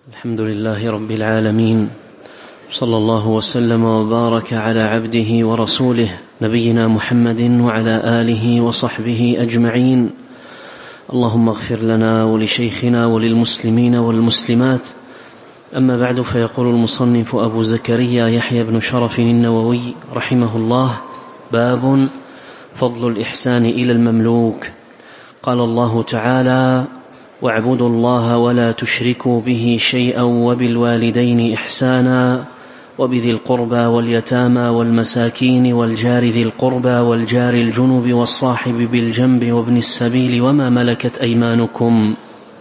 الحمد لله رب العالمين، صلى الله وسلم وبارك على عبده ورسوله نبينا محمد وعلى آله وصحبه أجمعين. اللهم اغفر لنا ولشيخنا وللمسلمين والمسلمات. أما بعد، فيقول المصنف أبو زكريا يحيى بن شرف النووي رحمه الله: باب فضل الإحسان إلى المملوك. قال الله تعالى: واعبدوا الله ولا تشركوا به شيئا وبالوالدين إحسانا وبذي القربى واليتامى والمساكين والجار ذي القربى والجار الجنب والصاحب بالجنب وابن السبيل وما ملكت أيمانكم.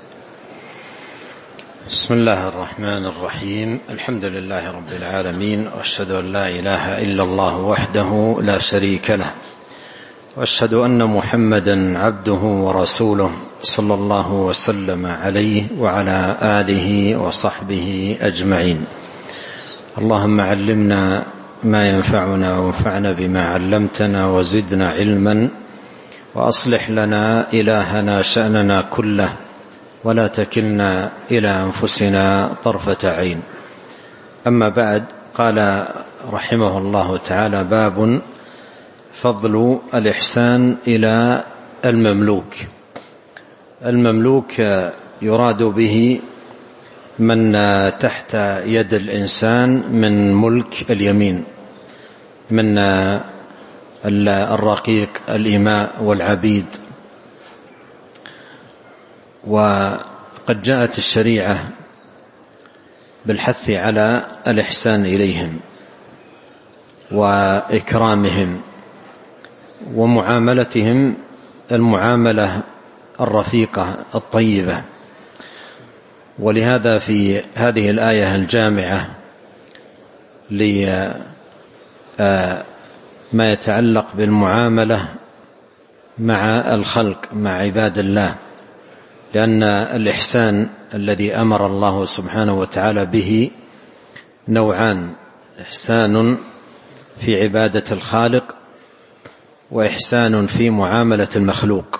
بسم الله الرحمن الرحيم. الحمد لله رب العالمين، وأشهد أن لا إله إلا الله وحده لا شريك له، وأشهد أن محمدا عبده ورسوله صلى الله وسلم عليه وعلى آله وصحبه أجمعين. اللهم علمنا ما ينفعنا وانفعنا بما علمتنا وزدنا علما، وأصلح لنا إلهنا شأننا كله، ولا تكلنا إلى أنفسنا طرفة عين. أما بعد، قال رحمه الله تعالى: باب فضل الإحسان إلى المملوك. المملوك يراد به من تحت يد الإنسان من ملك اليمين، من الرقيق الإماء والعبيد. وقد جاءت الشريعة بالحث على الإحسان إليهم وإكرامهم ومعاملتهم المعاملة الرفيقة الطيبة. ولهذا في هذه الآية الجامعة لما يتعلق بالمعاملة مع الخلق، مع عباد الله، لأن الإحسان الذي أمر الله سبحانه وتعالى به نوعان: إحسان في عبادة الخالق، وإحسان في معاملة المخلوق.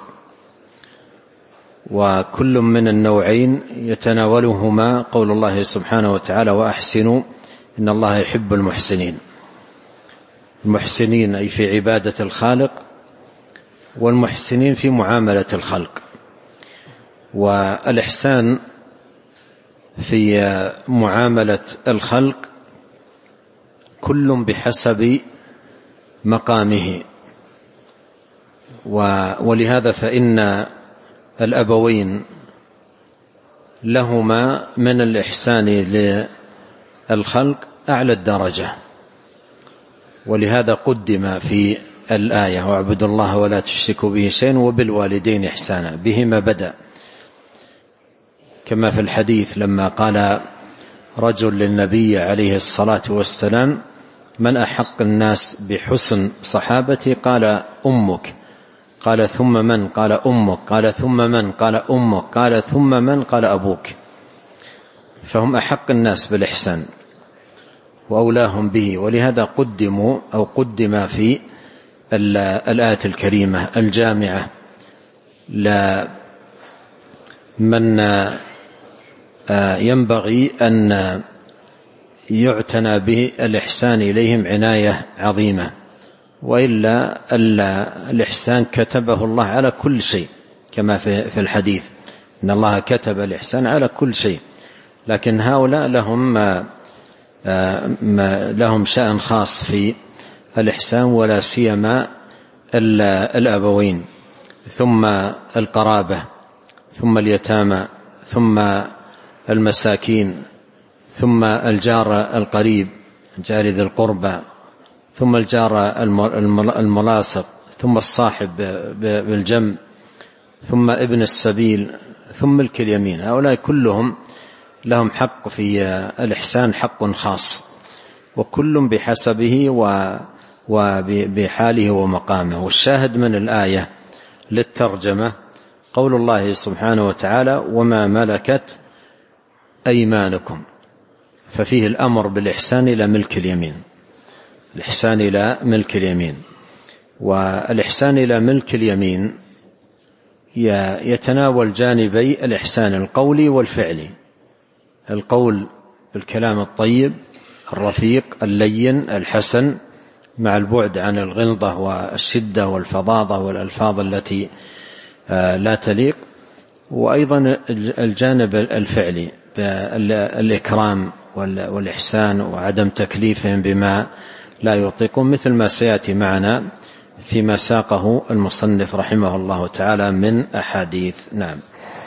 وكل من النوعين يتناولهما قول الله سبحانه وتعالى: وأحسنوا إن الله يحب المحسنين. المحسنين أي في عبادة الخالق، والمحسنين في معاملة الخلق. والإحسان في معاملة الخلق كل بحسب مقامه. ولهذا فإن الأبوين لهما من الإحسان للخلق أعلى الدرجة، ولهذا قدم في الآية: واعبدوا الله ولا تشركوا به شيئا وبالوالدين إحسانا. بهما بدأ، كما في الحديث لما قال رجل للنبي عليه الصلاة والسلام: من أحق الناس بحسن صحابتي؟ قال: أمك. قال: ثم من؟ قال: أمك. قال: ثم من؟ قال: أمك. قال: ثم من؟ قال: أبوك. فهم أحق الناس بالإحسان وأولاهم به. ولهذا قدموا أو قدم في الآية الكريمة الجامعة لمن ينبغي أن يعتنى بالإحسان إليهم عناية عظيمة. وإلا الإحسان كتبه الله على كل شيء، كما في الحديث: إن الله كتب الإحسان على كل شيء. لكن هؤلاء لهم شأن خاص في الإحسان، ولا سيما الأبوين، ثم القرابة، ثم اليتامى، ثم المساكين، ثم الجار القريب جار ذي القربى، ثم الجار الملاصق، ثم الصاحب بالجنب، ثم ابن السبيل، ثم ملك اليمين. هؤلاء كلهم لهم حق في الإحسان، حق خاص، وكل بحسبه وبحاله ومقامه. والشاهد من الآية للترجمة قول الله سبحانه وتعالى: وما ملكت أيمانكم. ففيه الأمر بالإحسان إلى ملك اليمين، الإحسان إلى ملك اليمين. والإحسان إلى ملك اليمين يتناول جانبي الإحسان القولي والفعلي. القول بالكلام الطيب الرفيق اللين الحسن مع البعد عن الغلظة والشدة والفظاظة والألفاظ التي لا تليق، وأيضا الجانب الفعلي بالإكرام والإحسان وعدم تكليفهم بما لا يطيقون، مثل ما سيأتي معنا فيما ساقه المصنف رحمه الله تعالى من أحاديث. نعم.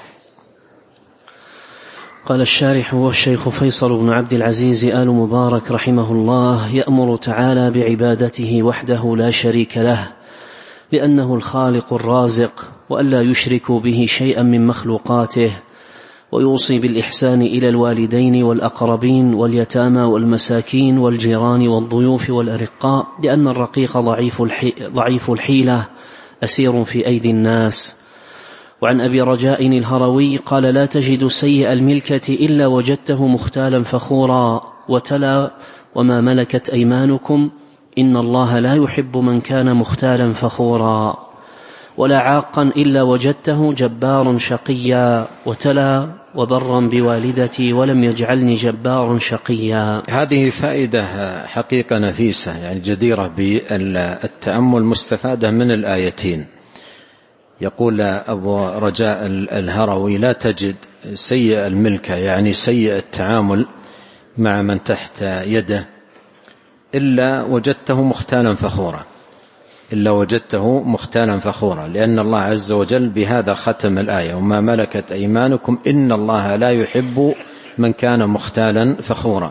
قال الشارح والشيخ فيصل بن عبد العزيز آل مبارك رحمه الله: يأمر تعالى بعبادته وحده لا شريك له، لأنه الخالق الرازق، وألا يشركوا به شيئا من مخلوقاته، ويوصي بالإحسان إلى الوالدين والأقربين واليتامى والمساكين والجيران والضيوف والأرقاء، لأن الرقيق ضعيف الحيلة أسير في أيدي الناس. وعن أبي رجاء الهروي قال: لا تجد سيء الملكة إلا وجدته مختالا فخورا، وتلا: وما ملكت أيمانكم إن الله لا يحب من كان مختالا فخورا. ولا عاقا إلا وجدته جبارا شقيا، وتلا: وبرا بوالدتي ولم يجعلني جبارا شقيا. هذه فائدة حقيقة نفيسة، يعني جديرة بالتأمل، مستفادة من الآيتين. يقول أبو رجاء الهروي: لا تجد سيء الملكة، يعني سيء التعامل مع من تحت يده، إلا وجدته مختالا فخورا، إلا وجدته مختالا فخورا، لأن الله عز وجل بهذا ختم الآية: وما ملكت أيمانكم إن الله لا يحب من كان مختالا فخورا.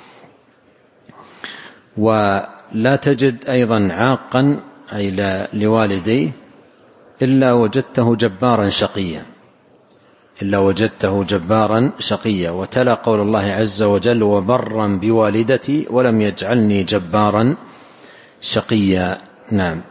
ولا تجد أيضا عاقا أي لوالديه إلا وجدته جبارا شقيا، إلا وجدته جبارا شقيا. وتلا قول الله عز وجل: وبرا بوالدتي ولم يجعلني جبارا شقيا. نعم.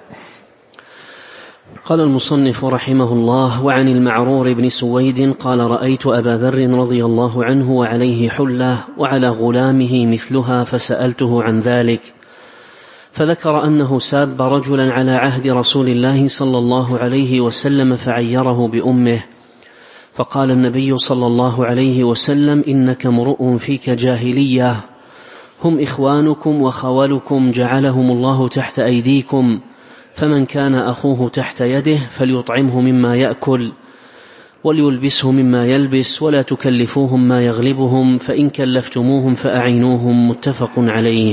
قال المصنف رحمه الله: وعن المعرور بن سويد قال: رأيت أبا ذر رضي الله عنه وعليه حلة وعلى غلامه مثلها، فسألته عن ذلك، فذكر أنه ساب رجلا على عهد رسول الله صلى الله عليه وسلم فعيره بأمه، فقال النبي صلى الله عليه وسلم: إنك امرؤ فيك جاهلية، هم إخوانكم وخولكم جعلهم الله تحت أيديكم، فمن كان أخوه تحت يده فليطعمه مما يأكل وليلبسه مما يلبس، ولا تكلفوهم ما يغلبهم، فإن كلفتموهم فأعينوهم. متفق عليه.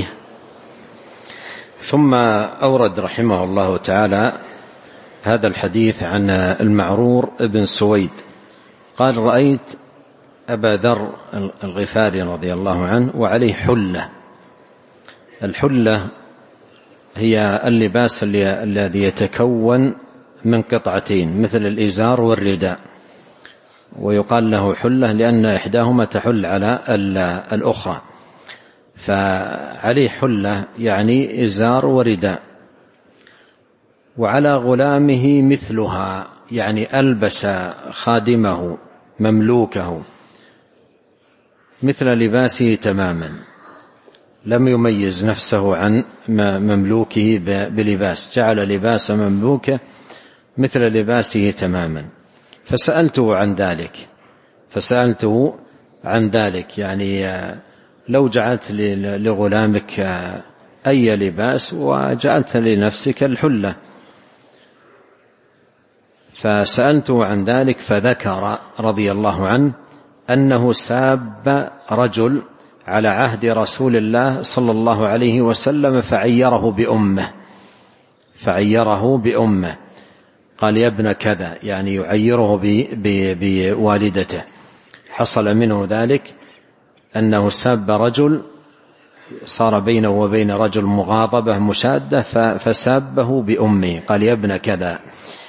ثم أورد رحمه الله تعالى هذا الحديث عن المعرور بن سويد قال: رأيت أبا ذر الغفاري رضي الله عنه وعليه حلة. الحلة هي اللباس الذي يتكون من قطعتين مثل الإزار والرداء، ويقال له حلة لأن إحداهما تحل على الأخرى، فعليه حلة يعني إزار ورداء. وعلى غلامه مثلها، يعني ألبس خادمه مملوكه مثل لباسه تماما، لم يميز نفسه عن مملوكه بلباس، جعل لباس مملوكه مثل لباسه تماما. فسألته عن ذلك، يعني لو جعلت لغلامك أي لباس وجعلت لنفسك الحلة. فسألته عن ذلك فذكر رضي الله عنه أنه ساب رجل على عهد رسول الله صلى الله عليه وسلم فعيره بأمه، قال: يا ابن كذا، يعني يعيره بوالدته. حصل منه ذلك أنه ساب رجل، صار بينه وبين رجل مغاضبة مشادة، فسابه بأمه، قال: يا ابن كذا.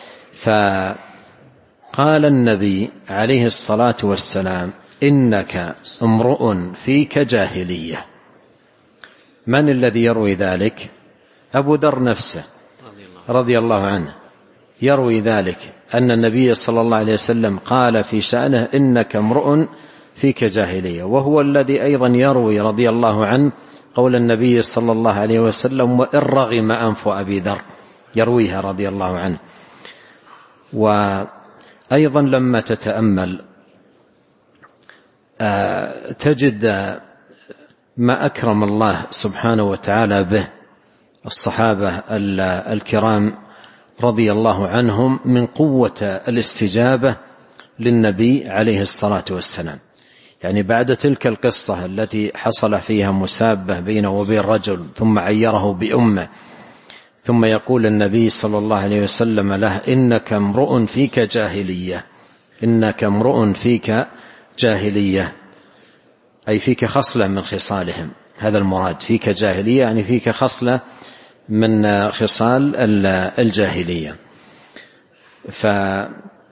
فقال النبي عليه الصلاة والسلام: إنك امرؤ فيك جاهلية. من الذي يروي ذلك؟ أبو ذر نفسه رضي الله عنه يروي ذلك، أن النبي صلى الله عليه وسلم قال في شأنه: إنك امرؤ فيك جاهلية. وهو الذي أيضا يروي رضي الله عنه قول النبي صلى الله عليه وسلم: وإن رغم أنف أبي ذر، يرويها رضي الله عنه. وأيضا لما تتأمل تجد ما أكرم الله سبحانه وتعالى به الصحابة الكرام رضي الله عنهم من قوة الاستجابة للنبي عليه الصلاة والسلام. يعني بعد تلك القصة التي حصل فيها مسابة بينه وبين رجل ثم عيره بأمه، ثم يقول النبي صلى الله عليه وسلم له: إنك امرؤ فيك جاهلية، إنك امرؤ فيك جاهلية، أي فيك خصلة من خصالهم، هذا المراد، فيك جاهلية يعني فيك خصلة من خصال الجاهلية. فمن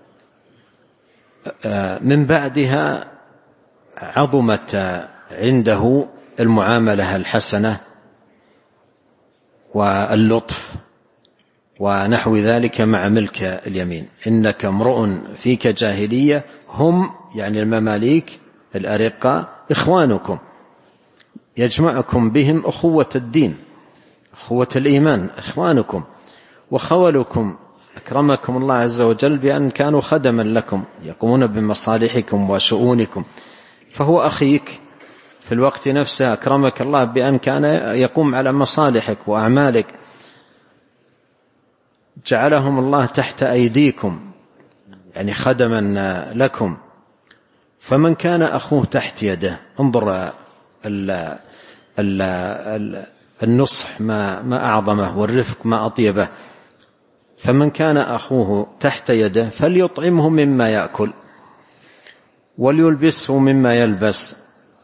بعدها عظمت عنده المعاملة الحسنة واللطف ونحو ذلك مع ملك اليمين. إنك امرؤ فيك جاهلية، هم يعني المماليك الأرقاء إخوانكم، يجمعكم بهم أخوة الدين، أخوة الإيمان، إخوانكم وخولكم، أكرمكم الله عز وجل بأن كانوا خدما لكم يقومون بمصالحكم وشؤونكم، فهو أخيك في الوقت نفسه، أكرمك الله بأن كان يقوم على مصالحك وأعمالك، جعلهم الله تحت أيديكم يعني خدما لكم. فمن كان أخوه تحت يده، انظر النصح ما أعظمه والرفق ما أطيبه. فمن كان أخوه تحت يده فليطعمه مما يأكل وليلبسه مما يلبس،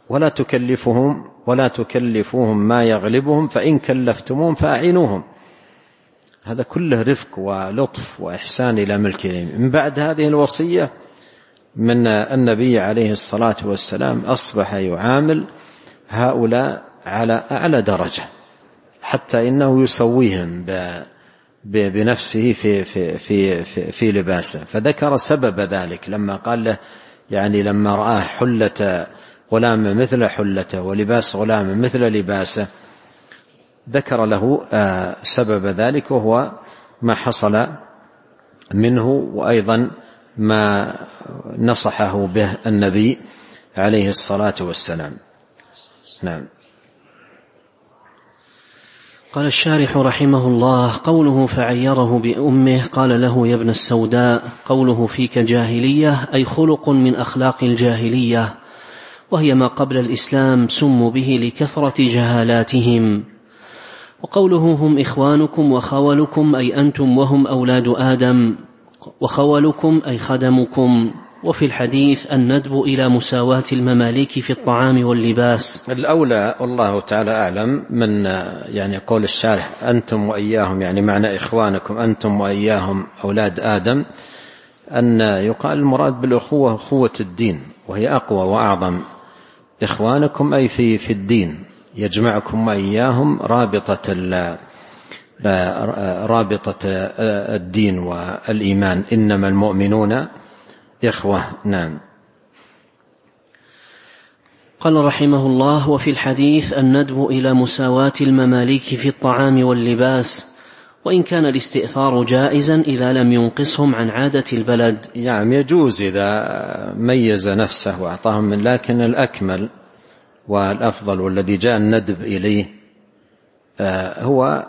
ولا تكلفوهم ما يغلبهم، فإن كلفتموهم فأعينوهم. هذا كله رفق ولطف وإحسان إلى ملك اليمين. من بعد هذه الوصية من النبي عليه الصلاة والسلام أصبح يعامل هؤلاء على أعلى درجة، حتى إنه يسويهم بنفسه في لباسه. فذكر سبب ذلك لما قال له، يعني لما رآه حلة غلام مثل حلته ولباس غلام مثل لباسه، ذكر له سبب ذلك، وهو ما حصل منه، وأيضا ما نصحه به النبي عليه الصلاة والسلام. نعم. قال الشارح رحمه الله: قوله فعيره بأمه قال له: يا ابن السوداء. قوله فيك جاهلية أي خلق من أخلاق الجاهلية، وهي ما قبل الإسلام سموا به لكثرة جهالاتهم. وقوله هم إخوانكم وخولكم أي أنتم وهم أولاد آدم، وخولكم أي خدمكم. وفي الحديث الندب إلى مساواة المماليك في الطعام واللباس. الأولى والله تعالى أعلم من يعني قول الشارح أنتم وإياهم، يعني معنى إخوانكم أنتم وإياهم أولاد آدم، أن يقال المراد بالأخوة أخوة الدين، وهي أقوى وأعظم. إخوانكم أي في الدين، يجمعكم وإياهم رابطة الدين والإيمان، إنما المؤمنون إخوة. نعم. قال رحمه الله: وفي الحديث الندب إلى مساواة المماليك في الطعام واللباس، وإن كان الاستئثار جائزا إذا لم ينقصهم عن عادة البلد. يعني يجوز إذا ميز نفسه وأعطاهم من، لكن الأكمل والأفضل والذي جاء الندب إليه هو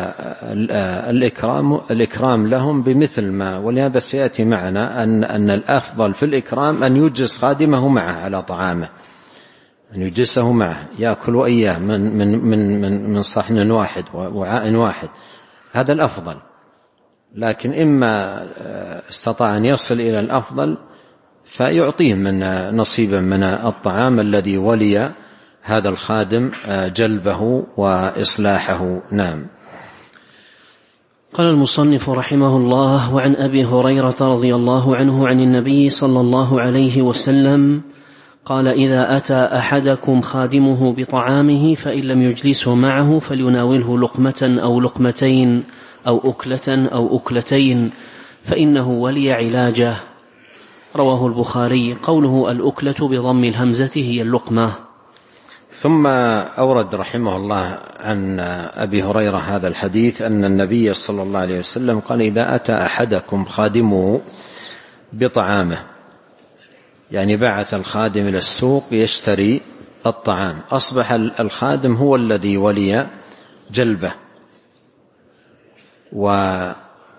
الإكرام لهم بمثل ما، ولهذا سيأتي معنا أن الأفضل في الإكرام أن يجلس خادمه معه على طعامه، أن يجلسه معه يأكل وإياه من صحن واحد ووعاء واحد، هذا الأفضل. لكن إما استطاع أن يصل إلى الأفضل فيعطيه من نصيبا من الطعام الذي ولي هذا الخادم جلبه وإصلاحه. نعم. قال المصنف رحمه الله: وعن أبي هريرة رضي الله عنه عن النبي صلى الله عليه وسلم قال: إذا أتى أحدكم خادمه بطعامه فإن لم يجلسه معه فليناوله لقمة أو لقمتين أو أكلة أو أكلتين، فإنه ولي علاجه. رواه البخاري. قوله الأكلة بضم الهمزة هي اللقمة. ثم أورد رحمه الله عن أبي هريرة هذا الحديث أن النبي صلى الله عليه وسلم قال: إذا أتى أحدكم خادمه بطعامه، يعني بعث الخادم إلى السوق يشتري الطعام، أصبح الخادم هو الذي ولي جلبه. وهذا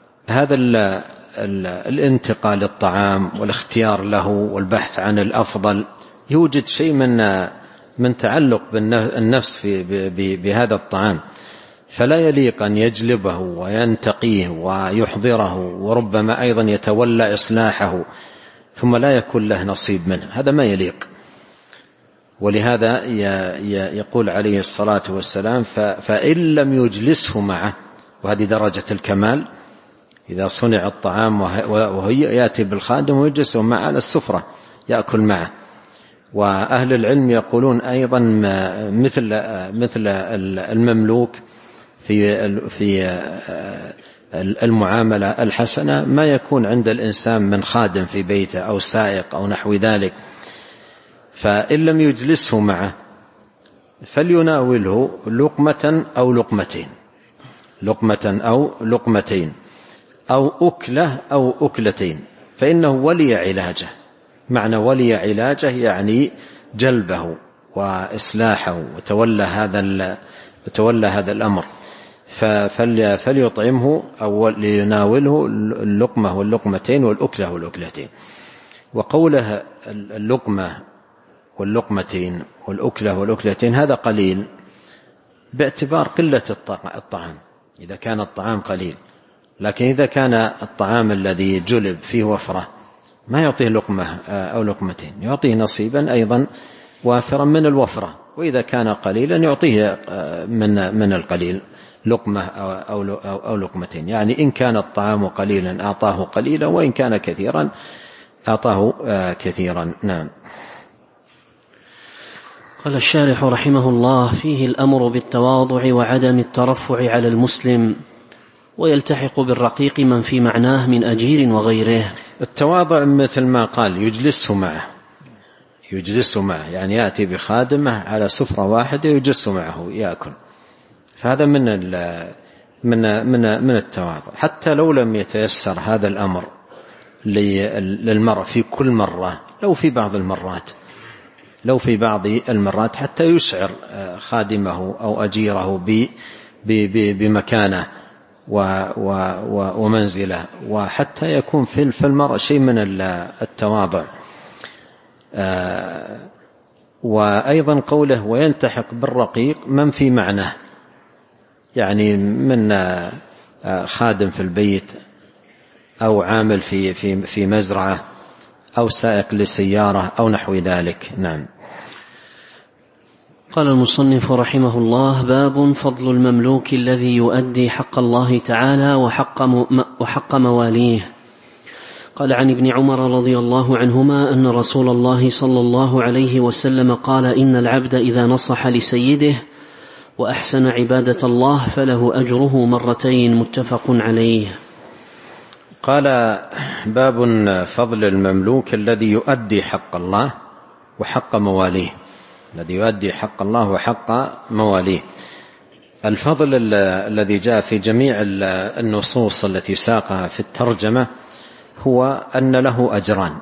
الانتقال للطعام والاختيار له والبحث عن الأفضل يوجد شيء من تعلق بالنفس بهذا الطعام، فلا يليق أن يجلبه وينتقيه ويحضره، وربما أيضا يتولى إصلاحه ثم لا يكون له نصيب منه، هذا ما يليق. ولهذا يقول عليه الصلاة والسلام: فإن لم يجلسه معه، وهذه درجة الكمال، إذا صنع الطعام وهي يأتي بالخادم ويجلسه معه على السفرة يأكل معه. وأهل العلم يقولون أيضا مثل المملوك في المعاملة الحسنة ما يكون عند الإنسان من خادم في بيته أو سائق أو نحو ذلك. فإن لم يجلسه معه فليناوله لقمة أو لقمتين، لقمة أو لقمتين، أو أكلة أو أكلتين، فإنه ولي علاجه. معنى ولي علاجه يعني جلبه وإصلاحه وتولى هذا الأمر، فليطعمه أو ليناوله اللقمة واللقمتين والأكلة والأكلتين. وقوله اللقمة واللقمتين والأكلة والأكلتين هذا قليل باعتبار قلة الطعام، إذا كان الطعام قليل. لكن إذا كان الطعام الذي جلب فيه وفرة ما يعطيه لقمة أو لقمتين، يعطيه نصيبا أيضا وافرا من الوفرة. وإذا كان قليلا يعطيه من القليل لقمة أو لقمتين، يعني إن كان الطعام قليلا أعطاه قليلا، وإن كان كثيرا أعطاه كثيرا. نعم. قال الشارح رحمه الله: فيه الأمر بالتواضع وعدم الترفع على المسلم، ويلتحق بالرقيق من في معناه من أجير وغيره. التواضع مثل ما قال يجلسه معه، يعني يأتي بخادمه على سفرة واحدة يجلسه معه يأكل، فهذا من التواضع. حتى لو لم يتيسر هذا الأمر للمرء في كل مرة، لو في بعض المرات حتى يشعر خادمه أو أجيره بمكانه ومنزله، وحتى يكون في المرء شيء من التواضع. وأيضا قوله ويلتحق بالرقيق من في معناه، يعني من خادم في البيت أو عامل في مزرعة أو سائق لسيارة أو نحو ذلك. نعم. قال المصنف رحمه الله: باب فضل المملوك الذي يؤدي حق الله تعالى وحق مواليه. قال عن ابن عمر رضي الله عنهما أن رسول الله صلى الله عليه وسلم قال: إن العبد إذا نصح لسيده وأحسن عبادة الله فله أجره مرتين. متفق عليه. قال: باب فضل المملوك الذي يؤدي حق الله وحق مواليه، الذي يؤدي حق الله وحق مواليه. الفضل الذي جاء في جميع النصوص التي ساقها في الترجمة هو أن له أجران،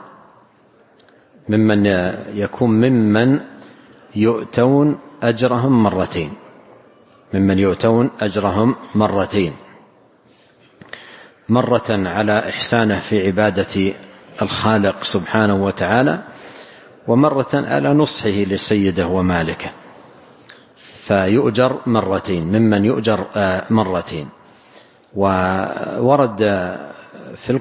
ممن يؤتون أجرهم مرتين، مرة على إحسانه في عبادة الخالق سبحانه وتعالى، ومرة على نصحه لسيده ومالكه، فيؤجر مرتين، ممن يؤجر مرتين. وورد في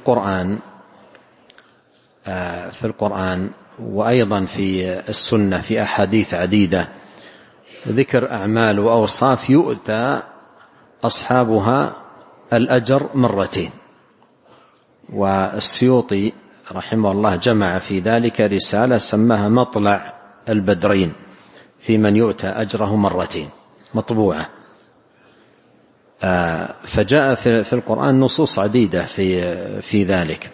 القرآن وأيضا في السنة في أحاديث عديدة ذكر أعمال وأوصاف يؤتى أصحابها الأجر مرتين. والسيوطي رحمه الله جمع في ذلك رسالة سماها مطلع البدرين في من يؤتى أجره مرتين، مطبوعة. فجاء في القرآن نصوص عديدة في ذلك،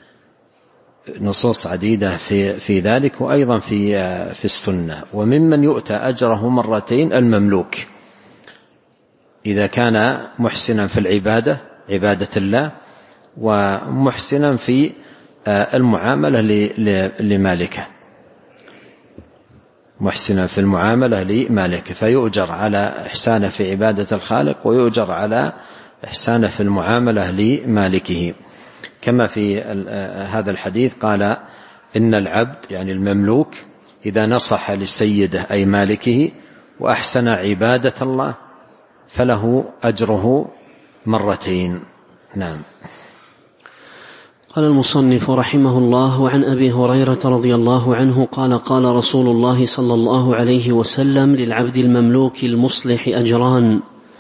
نصوص عديدة في ذلك، وأيضا في السنة. وممن يؤتى أجره مرتين المملوك إذا كان محسنا في عبادة الله، ومحسنا في المعاملة لمالكه. محسنا في المعاملة لمالكه، فيؤجر على إحسانه في عبادة الخالق ويؤجر على إحسانه في المعاملة لمالكه. كما في هذا الحديث قال إن العبد يعني المملوك إذا نصح لسيده أي مالكه وأحسن عبادة الله فله أجره مرتين. نعم. قال المصنف رحمه الله: وعن أبي هريرة رضي الله عنه قال: قال رسول الله صلى الله عليه وسلم: للعبد المملوك المصلح أجران،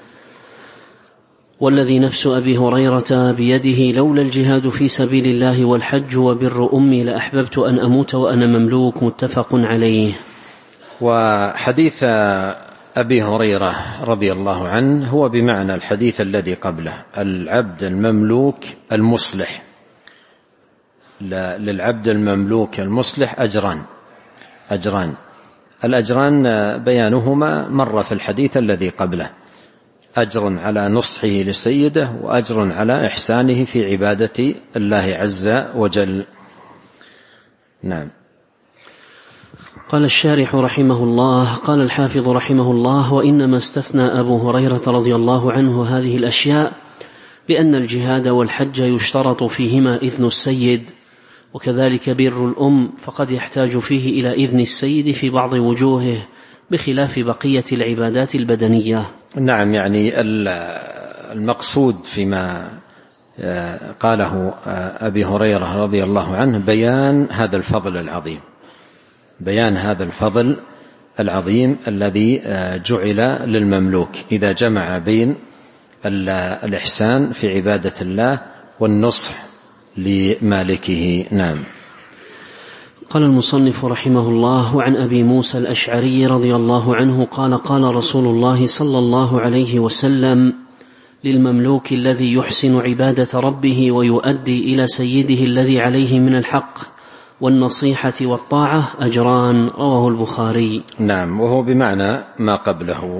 والذي نفس أبي هريرة بيده لولا الجهاد في سبيل الله والحج وبر أمي لأحببت أن أموت وأنا مملوك. متفق عليه. وحديث أبي هريرة رضي الله عنه هو بمعنى الحديث الذي قبله: العبد المملوك المصلح. للعبد المملوك المصلح أجران. الأجران بيانهما مر في الحديث الذي قبله: أجر على نصحه لسيده وأجر على إحسانه في عبادة الله عز وجل. نعم. قال الشارح رحمه الله: قال الحافظ رحمه الله: وإنما استثنى أبو هريرة رضي الله عنه هذه الأشياء لأن الجهاد والحج يشترط فيهما إذن السيد، وكذلك بر الأم فقد يحتاج فيه إلى إذن السيد في بعض وجوهه بخلاف بقية العبادات البدنية. نعم، يعني المقصود فيما قاله أبي هريرة رضي الله عنه بيان هذا الفضل العظيم الذي جعل للمملوك إذا جمع بين الإحسان في عبادة الله والنصح لمالكه. نعم. قال المصنف رحمه الله: وعن أبي موسى الأشعري رضي الله عنه قال: قال رسول الله صلى الله عليه وسلم: للمملوك الذي يحسن عبادة ربه ويؤدي إلى سيده الذي عليه من الحق والنصيحة والطاعة أجران. رواه البخاري. نعم، وهو بمعنى ما قبله.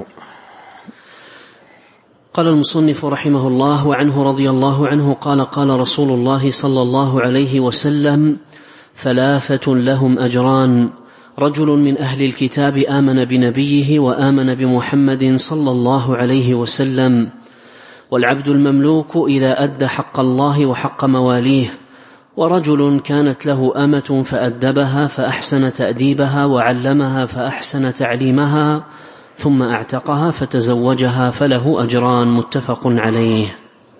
قال المصنف رحمه الله: وعنه رضي الله عنه قال: قال رسول الله صلى الله عليه وسلم: ثلاثة لهم أجران: رجل من أهل الكتاب آمن بنبيه وآمن بمحمد صلى الله عليه وسلم، والعبد المملوك إذا أدى حق الله وحق مواليه، ورجل كانت له أمة فأدبها فأحسن تأديبها وعلمها فأحسن تعليمها ثم أعتقها فتزوجها فله أجران. متفق عليه.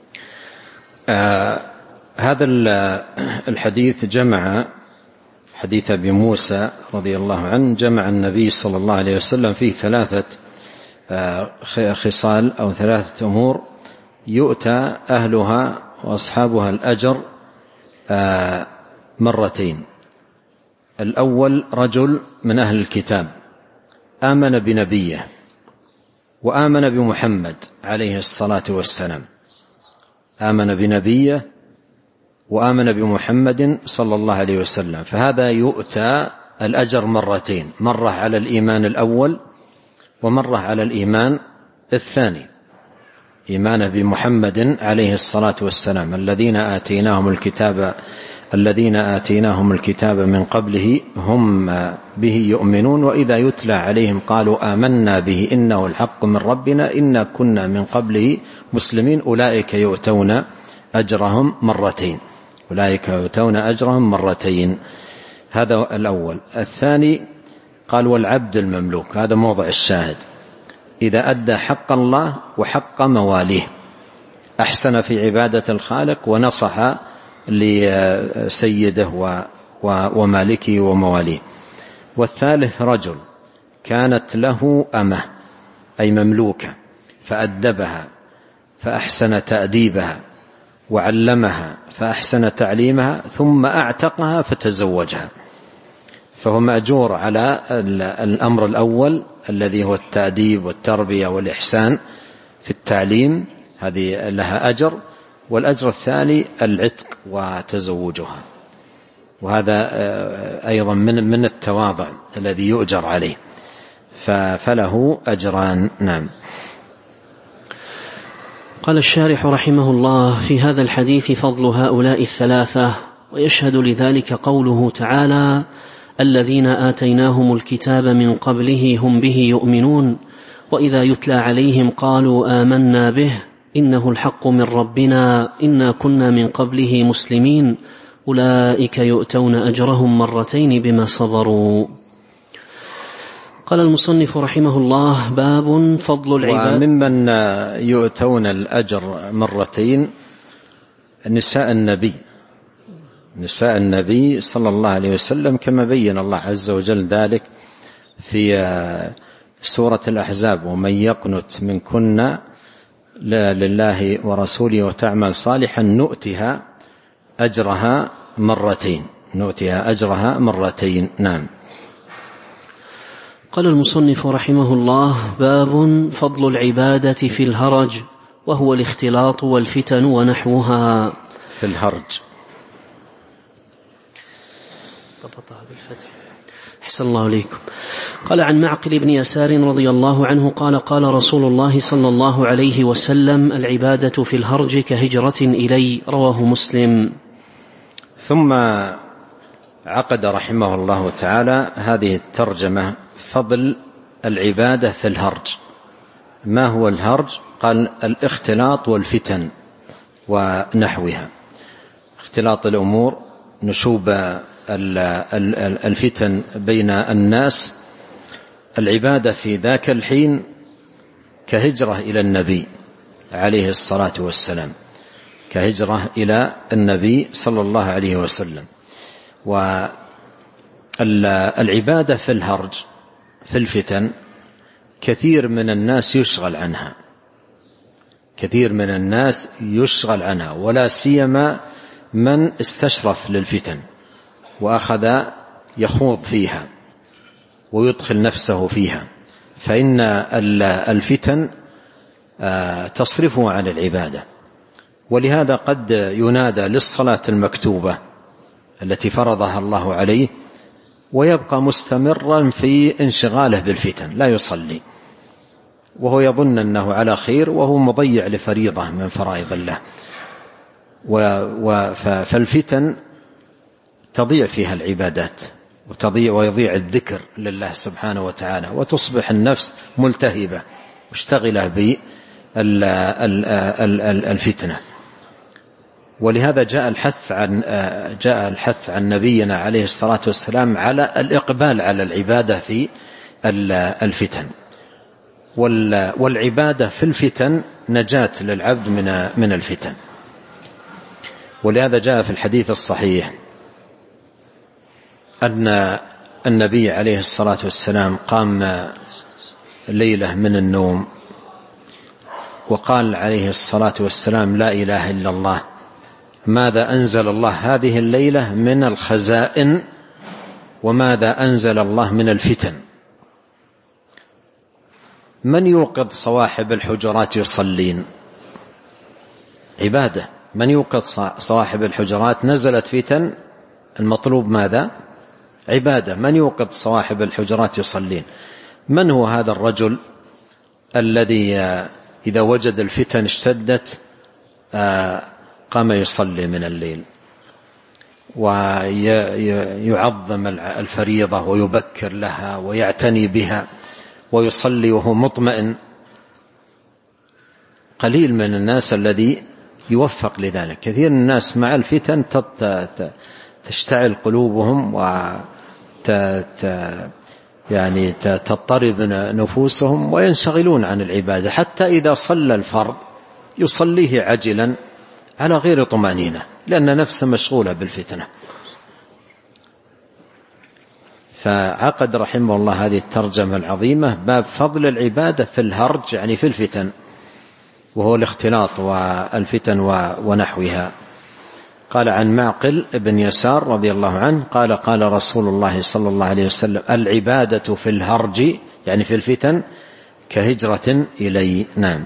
هذا الحديث جمع حديث أبي موسى رضي الله عنه، جمع النبي صلى الله عليه وسلم فيه ثلاثة خصال أو ثلاثة أمور يؤتى أهلها وأصحابها الأجر مرتين. الأول: رجل من أهل الكتاب آمن بنبيه وآمن بمحمد عليه الصلاة والسلام، آمن بنبيه وآمن بمحمد صلى الله عليه وسلم، فهذا يؤتى الأجر مرتين: مرة على الإيمان الأول ومرة على الإيمان الثاني. إيمان بمحمد عليه الصلاة والسلام: الذين آتيناهم الكتاب من قبله هم به يؤمنون وإذا يتلى عليهم قالوا آمنا به إنه الحق من ربنا إنا كنا من قبله مسلمين أولئك يؤتون أجرهم مرتين. هذا الأول. الثاني قال: والعبد المملوك، هذا موضع الشاهد، إذا أدى حق الله وحق مواليه، أحسن في عبادة الخالق ونصح لسيده ومالكه ومواليه. والثالث: رجل كانت له أمة أي مملوكة فأدبها فأحسن تأديبها وعلمها فأحسن تعليمها ثم أعتقها فتزوجها، فهو مأجور على الأمر الأول الذي هو التأديب والتربية والإحسان في التعليم، هذه لها أجر. والأجر الثاني العتق وتزوجها، وهذا أيضا من التواضع الذي يؤجر عليه، فله أجران. نعم. قال الشارح رحمه الله: في هذا الحديث فضل هؤلاء الثلاثة، ويشهد لذلك قوله تعالى: الذين آتيناهم الكتاب من قبله هم به يؤمنون وإذا يتلى عليهم قالوا آمنا به إنه الحق من ربنا إنا كنا من قبله مسلمين أولئك يؤتون أجرهم مرتين بما صبروا. قال المصنف رحمه الله: باب فضل العباد. وممن يؤتون الأجر مرتين نساء النبي صلى الله عليه وسلم، كما بين الله عز وجل ذلك في سورة الأحزاب: ومن يقنت منكن لله ورسوله وتعمل صالحا نؤتها أجرها مرتين. نعم. قال المصنف رحمه الله: باب فضل العبادة في الهرج، وهو الاختلاط والفتن ونحوها. في الهرج ضبطها بالفتح. أحسن الله إليكم. قال: عن معقل بن يسار رضي الله عنه قال: قال رسول الله صلى الله عليه وسلم: العبادة في الهرج كهجرة إلي. رواه مسلم. ثم عقد رحمه الله تعالى هذه الترجمة: فضل العبادة في الهرج. ما هو الهرج؟ قال: الاختلاط والفتن ونحوها. اختلاط الأمور، نشوب الفتن بين الناس. العبادة في ذاك الحين كهجرة إلى النبي عليه الصلاة والسلام، كهجرة إلى النبي صلى الله عليه وسلم. والعبادة في الهرج في الفتن كثير من الناس يشغل عنها، ولا سيما من استشرف للفتن وأخذ يخوض فيها ويدخل نفسه فيها، فإن الفتن تصرفه عن العبادة. ولهذا قد ينادى للصلاة المكتوبة التي فرضها الله عليه ويبقى مستمرا في انشغاله بالفتن، لا يصلي وهو يظن أنه على خير وهو مضيع لفريضة من فرائض الله. فالفتن تضيع فيها العبادات ويضيع الذكر لله سبحانه وتعالى، وتصبح النفس ملتهبة مشتغلة بالفتنة. ولهذا جاء الحث عن نبينا عليه الصلاة والسلام على الإقبال على العبادة في الفتن. والعبادة في الفتن نجاة للعبد من الفتن. ولهذا جاء في الحديث الصحيح أن النبي عليه الصلاة والسلام قام ليلة من النوم وقال عليه الصلاة والسلام: لا إله إلا الله، ماذا أنزل الله هذه الليلة من الخزائن وماذا أنزل الله من الفتن. من يوقظ صواحب الحجرات يصلين؟ عبادة. من يوقظ صواحب الحجرات نزلت فتن، المطلوب ماذا؟ عبادة. من يوقظ صواحب الحجرات يصلين. من هو هذا الرجل الذي إذا وجد الفتن اشتدت قام يصلي من الليل ويعظم الفريضة ويبكر لها ويعتني بها ويصلي وهو مطمئن؟ قليل من الناس الذي يوفق لذلك. كثير من الناس مع الفتن تشتعل قلوبهم يعني تضطرب نفوسهم وينشغلون عن العبادة، حتى إذا صلى الفرض يصليه عجلا على غير طمأنينة لأن نفسه مشغولة بالفتنة. فعقد رحمه الله هذه الترجمة العظيمة: باب فضل العبادة في الهرج، يعني في الفتن، وهو الاختلاط والفتن ونحوها. قال: عن معقل بن يسار رضي الله عنه قال: قال رسول الله صلى الله عليه وسلم: العبادة في الهرج، يعني في الفتن، كهجرة إلي. نعم.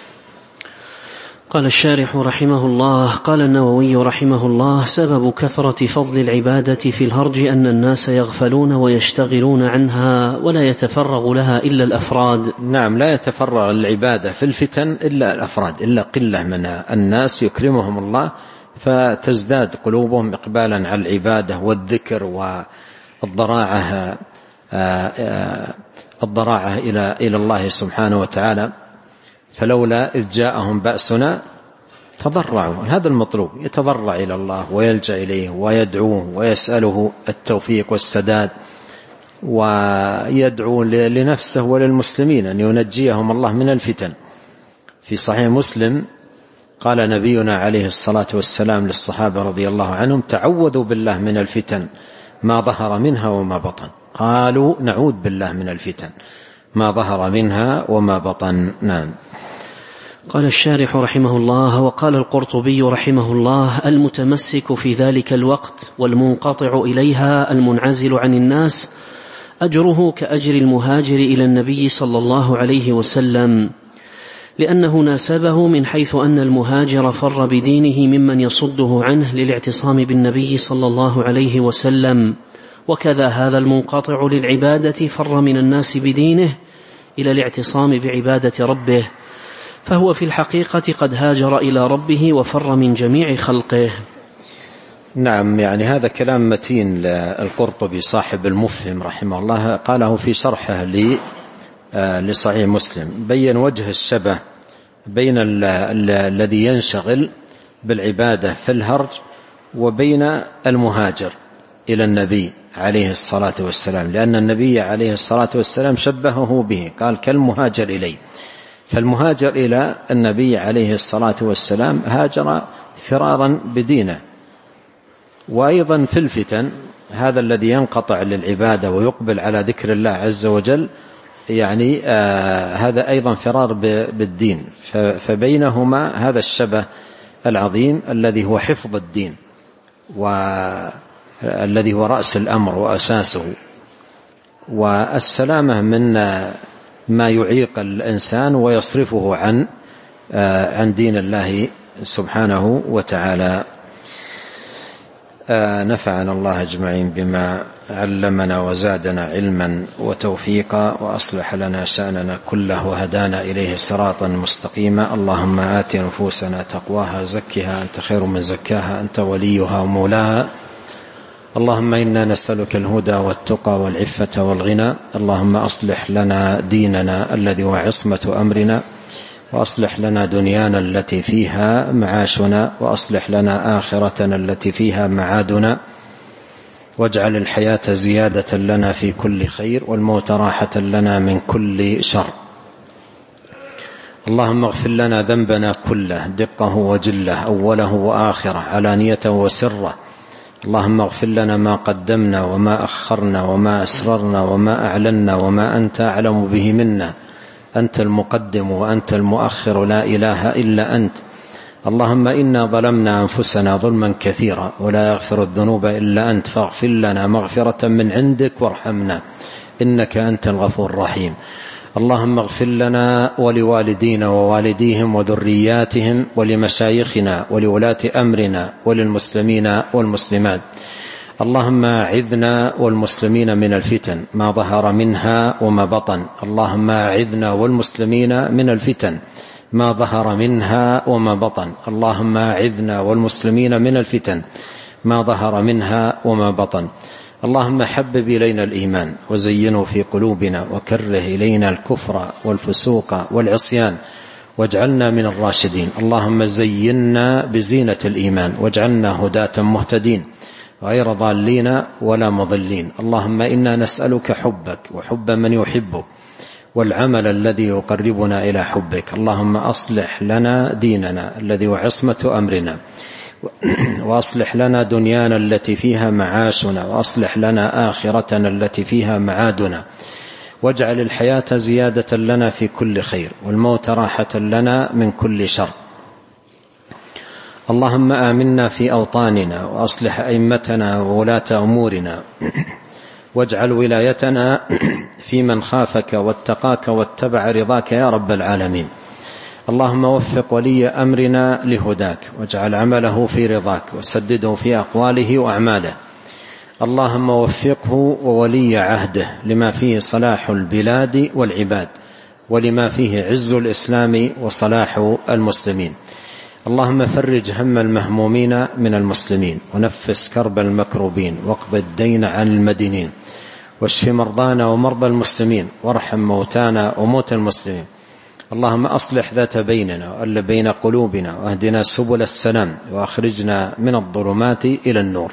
قال الشارح رحمه الله: قال النووي رحمه الله: سبب كثرة فضل العبادة في الهرج أن الناس يغفلون ويشتغلون عنها ولا يتفرغ لها إلا الأفراد. نعم، لا يتفرغ العبادة في الفتن إلا الأفراد، إلا قلة من الناس يكرمهم الله فتزداد قلوبهم إقبالا على العبادة والذكر الضراعة إلى الله سبحانه وتعالى، فلولا إذ جاءهم بأسنا تضرعوا. هذا المطلوب، يتضرع إلى الله ويلجأ إليه ويدعوه ويسأله التوفيق والسداد، ويدعو لنفسه وللمسلمين أن ينجيهم الله من الفتن. في صحيح مسلم قال نبينا عليه الصلاة والسلام للصحابة رضي الله عنهم: تعوذوا بالله من الفتن ما ظهر منها وما بطن. قالوا: نعوذ بالله من الفتن ما ظهر منها وما بطن. نعم. قال الشارح رحمه الله: وقال القرطبي رحمه الله: المتمسك في ذلك الوقت والمنقطع إليها المنعزل عن الناس أجره كأجر المهاجر إلى النبي صلى الله عليه وسلم، لأنه ناسبه من حيث أن المهاجر فر بدينه ممن يصده عنه للاعتصام بالنبي صلى الله عليه وسلم، وكذا هذا المنقطع للعبادة فر من الناس بدينه إلى الاعتصام بعبادة ربه، فهو في الحقيقة قد هاجر إلى ربه وفر من جميع خلقه. نعم، يعني هذا كلام متين للقرطبي صاحب المفهم رحمه الله، قاله في شرحه لصحيح مسلم، بين وجه الشبه بين الذي ينشغل بالعبادة في الهرج وبين المهاجر إلى النبي عليه الصلاة والسلام، لأن النبي عليه الصلاة والسلام شبهه به، قال: كالمهاجر إليه. فالمهاجر إلى النبي عليه الصلاة والسلام هاجر فرارا بدينه. وأيضا في الفتن هذا الذي ينقطع للعبادة ويقبل على ذكر الله عز وجل، يعني هذا أيضا فرار بالدين. فبينهما هذا الشبه العظيم الذي هو حفظ الدين، والذي هو رأس الأمر وأساسه، والسلامة من ما يعيق الإنسان ويصرفه عن دين الله سبحانه وتعالى. نفعنا الله أجمعين بما علمنا وزادنا علما وتوفيقا، وأصلح لنا شأننا كله وهدانا إليه صراطا مستقيما. اللهم آت نفوسنا تقواها زكها أنت خير من زكاها أنت وليها ومولاها. اللهم إنا نسألك الهدى والتقى والعفة والغنى. اللهم أصلح لنا ديننا الذي هو عصمة أمرنا، وأصلح لنا دنيانا التي فيها معاشنا، وأصلح لنا آخرتنا التي فيها معادنا، واجعل الحياة زيادة لنا في كل خير، والموت راحة لنا من كل شر. اللهم اغفر لنا ذنبنا كله دقه وجله، أوله وآخره، علانيته وسره. اللهم اغفر لنا ما قدمنا وما أخرنا وما أسررنا وما أعلنا وما أنت أعلم به منا. أنت المقدم وأنت المؤخر، لا إله إلا أنت. اللهم إنا ظلمنا أنفسنا ظلما كثيرا ولا يغفر الذنوب إلا أنت، فاغفر لنا مغفرة من عندك وارحمنا إنك أنت الغفور الرحيم. اللهم اغفر لنا ولوالدينا ووالديهم وذرياتهم ولمشايخنا ولولاة أمرنا وللمسلمين والمسلمات. اللهم أعذنا والمسلمين من الفتن ما ظهر منها وما بطن. اللهم أعذنا والمسلمين من الفتن ما ظهر منها وما بطن. اللهم أعذنا والمسلمين من الفتن ما ظهر منها وما بطن. اللهم حبب إلينا الإيمان وزينه في قلوبنا، وكره إلينا الكفر والفسوق والعصيان، واجعلنا من الراشدين. اللهم زينا بزينة الإيمان، واجعلنا هداة مهتدين غير ضالين ولا مضلين. اللهم إنا نسألك حبك وحب من يحبك، والعمل الذي يقربنا إلى حبك. اللهم أصلح لنا ديننا الذي هو عصمة أمرنا، وأصلح لنا دنيانا التي فيها معاشنا، وأصلح لنا آخرتنا التي فيها معادنا، واجعل الحياة زيادة لنا في كل خير، والموت راحة لنا من كل شر. اللهم آمنا في أوطاننا، وأصلح أئمتنا وولاة أمورنا، واجعل ولايتنا في من خافك واتقاك واتبع رضاك يا رب العالمين. اللهم وفق ولي أمرنا لهداك، واجعل عمله في رضاك، وسدده في أقواله وأعماله. اللهم وفقه وولي عهده لما فيه صلاح البلاد والعباد، ولما فيه عز الإسلام وصلاح المسلمين. اللهم فرج هم المهمومين من المسلمين، ونفس كرب المكروبين، واقض الدين عن المدينين. واشف مرضانا ومرضى المسلمين، وارحم موتانا وموتى المسلمين. اللهم أصلح ذات بيننا وألف بين قلوبنا، واهدنا سبل السلام، وأخرجنا من الظلمات إلى النور.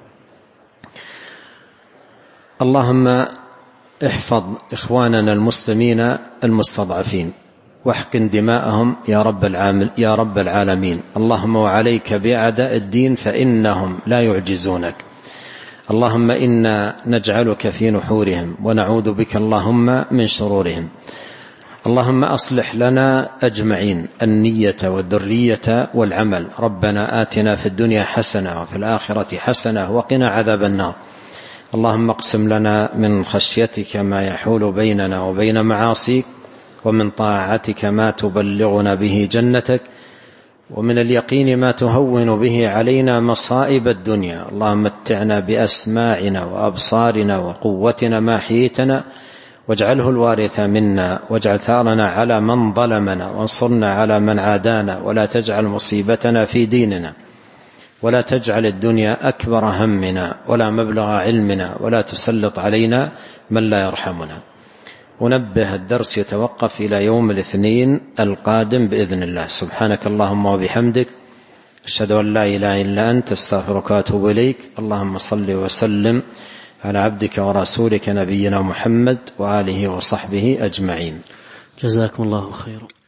اللهم احفظ إخواننا المسلمين المستضعفين، واحقن دماءهم يا رب العالمين. اللهم وعليك بأعداء الدين فإنهم لا يعجزونك. اللهم إنا نجعلك في نحورهم ونعوذ بك اللهم من شرورهم. اللهم أصلح لنا أجمعين النية والذرية والعمل. ربنا آتنا في الدنيا حسنة وفي الآخرة حسنة وقنا عذاب النار. اللهم اقسم لنا من خشيتك ما يحول بيننا وبين معاصيك، ومن طاعتك ما تبلغنا به جنتك، ومن اليقين ما تهون به علينا مصائب الدنيا. اللهم متعنا بأسماعنا وأبصارنا وقوتنا ما حييتنا، واجعله الوارث منا، واجعل ثارنا على من ظلمنا، وانصرنا على من عادانا، ولا تجعل مصيبتنا في ديننا، ولا تجعل الدنيا أكبر همنا ولا مبلغ علمنا، ولا تسلط علينا من لا يرحمنا. ونبه الدرس يتوقف إلى يوم الاثنين القادم بإذن الله. سبحانك اللهم وبحمدك، أشهد أن لا إله إلا أنت، استغفرك وأتوب إليك. اللهم صل وسلم على عبدك ورسولك نبينا محمد وآله وصحبه أجمعين. جزاكم الله خيرا.